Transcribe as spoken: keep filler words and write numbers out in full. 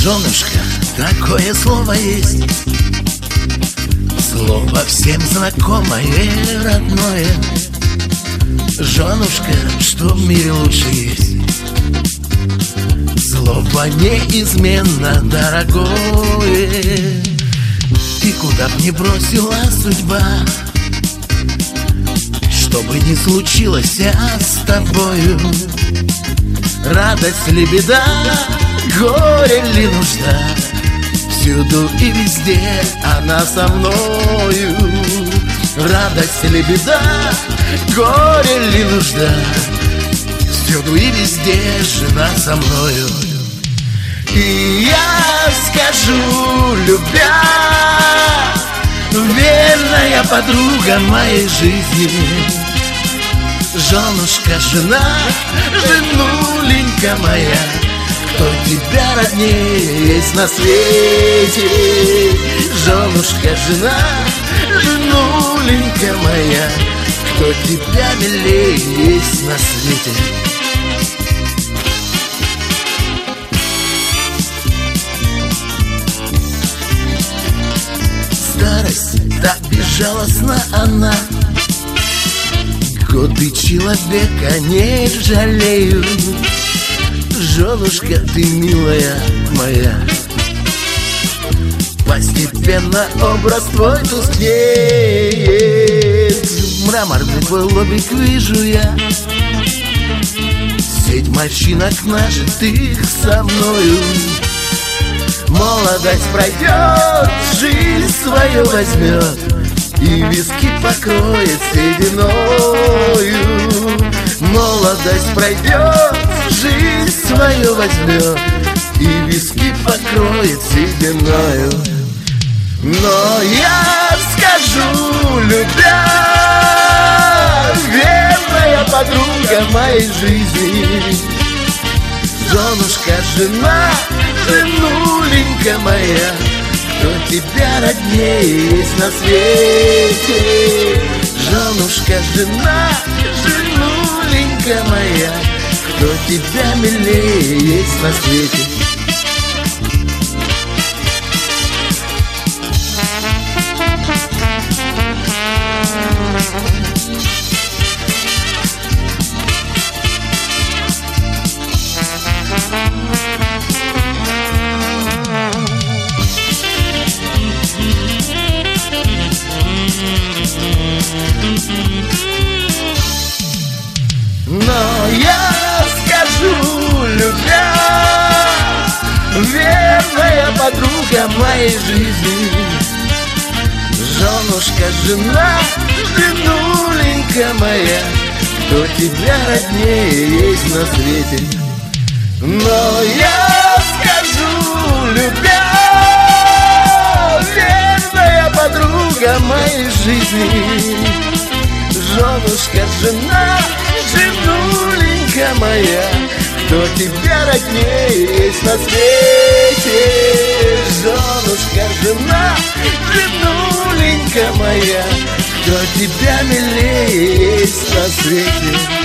Женушка, такое слово есть, слово всем знакомое, родное. Женушка, что в мире лучше есть, слово неизменно дорогое. И куда б ни бросила судьба, что бы ни случилось с тобою, радость ли беда, горе ли нужда, всюду и везде она со мною. Радость ли беда, горе ли нужда, всюду и везде жена со мною. И я скажу, любя, верная подруга моей жизни, женушка, жена, женуленька моя, кто тебя роднее есть на свете. Женушка, жена, женуленька моя, кто тебя милее есть на свете. Старость так безжалостна она, годы человека не жалеют. Женушка, ты милая моя, постепенно образ твой тускнеет. Мраморный твой лобик вижу я, сеть морщинок нажитых со мною. Молодость пройдет, жизнь свою возьмет, и виски покроет сединою. Молодость пройдет, жизнь свою возьмет, и виски покроет сединою. Но я скажу, любя, верная подруга моей жизни, женушка, жена, женуленька моя, кто тебя роднее есть на свете. Женушка, жена, женуленька моя, кто тебя милее есть на свете. Но я скажу, любя, верная подруга моей жизни, женушка, жена, женуленька моя, кто тебя роднее есть на свете. Но я скажу, любя, верная подруга моей жизни, женушка, жена, женуленька моя, кто тебя роднее есть на свете. Женушка, жена, женуленька моя, кто тебя милее есть на свете.